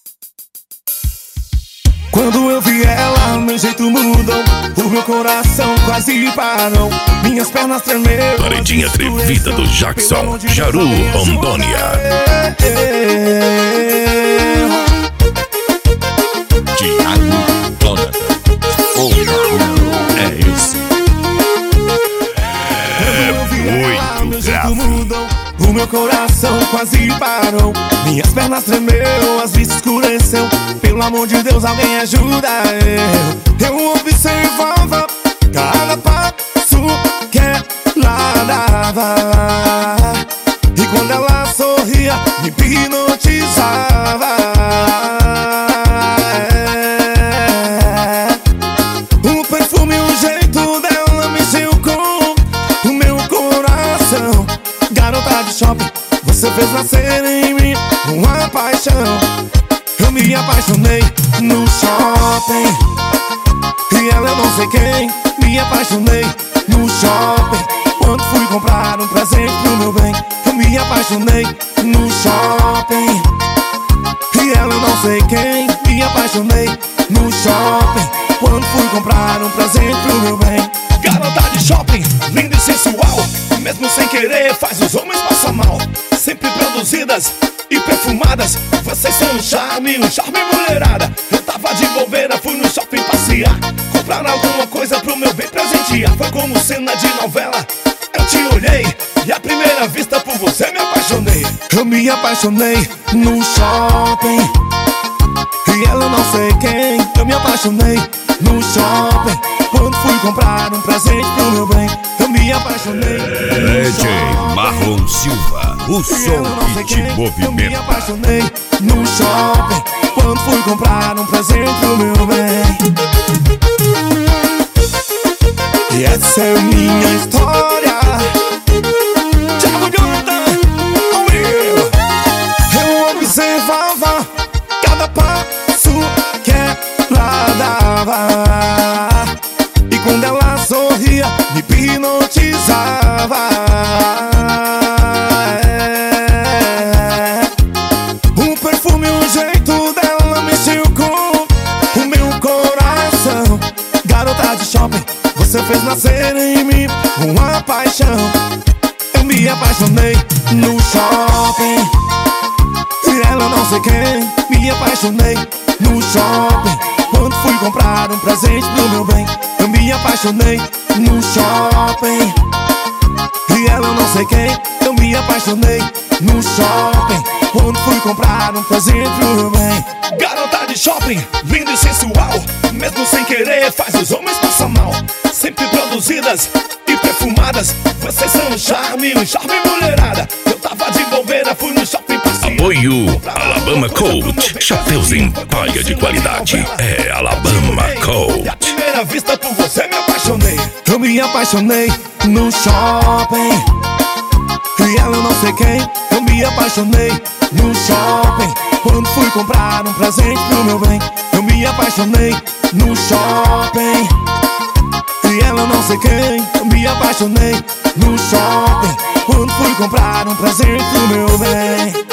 Quando eu vi ela, meu jeito mudou, o meu coração quase parou, minhas pernas tremeram. Paredinha atrevida do Jackson, Jaru, Rondônia. Thiago Jonathan, o bagulho é esse. Muito grave. O meu coração quase parou, minhas pernas tremeram, as vistas escureceu. Pelo amor de Deus, alguém ajuda eu observava cada passo que ela dava, e quando ela sorria, me hipnotizava. O perfume e o jeito dela mexeu com o meu coração. Garota de shopping, você fez nascer em mim uma paixão. Eu me apaixonei no shopping, e ela eu não sei quem. Me apaixonei no shopping, quando fui comprar um presente pro meu bem. Eu me apaixonei no shopping, e ela eu não sei quem. Me apaixonei no shopping, quando fui comprar um presente pro meu bem. Garota de shopping, linda e sensual, mesmo sem querer faz os homens passar mal. Sempre produzidas e perfumadas, vocês são um charme mulherada. Eu tava de bobeira, fui no shopping passear, comprar alguma coisa pro meu bem presentear. Foi como cena de novela, eu te olhei e à primeira vista por você me apaixonei. Eu me apaixonei no shopping, e ela eu não sei quem. Eu me apaixonei no shopping, quando fui comprar um presente pro meu bem. Eu me apaixonei DJ Marlon Silva, o som que te Eu me movimenta. apaixonei no shopping, quando fui comprar um presente pro meu bem. E essa é minha história. Thiago Jonathan, eu observava cada passo que ela dava, e quando ela sorria, me hipnotizava. O perfume e o jeito dela mexeu com o meu coração. Garota de shopping, você fez nascer em mim uma paixão. Eu me apaixonei no shopping, e ela eu não sei quem. Me apaixonei no shopping, quando fui comprar um presente pro meu bem. Eu me apaixonei no shopping, e ela eu não sei quem. Eu me apaixonei no shopping, quando fui comprar um presente pro meu bem. Garota de shopping, linda e sensual, mesmo sem querer faz os homens passar mal. Sempre produzidas e perfumadas, vocês são um charme mulherada. Eu tava de bobeira, fui no shopping passear. Apoio Alabama Coach, chapéus em palha de qualidade. É Alabama E à Coach. primeira vista por você me apaixonei. Eu me apaixonei no shopping, e ela eu não sei quem. Eu me apaixonei no shopping, quando fui comprar um presente pro meu bem. Eu me apaixonei no shopping, e ela eu não sei quem. Eu me apaixonei no shopping, quando fui comprar um presente pro meu bem.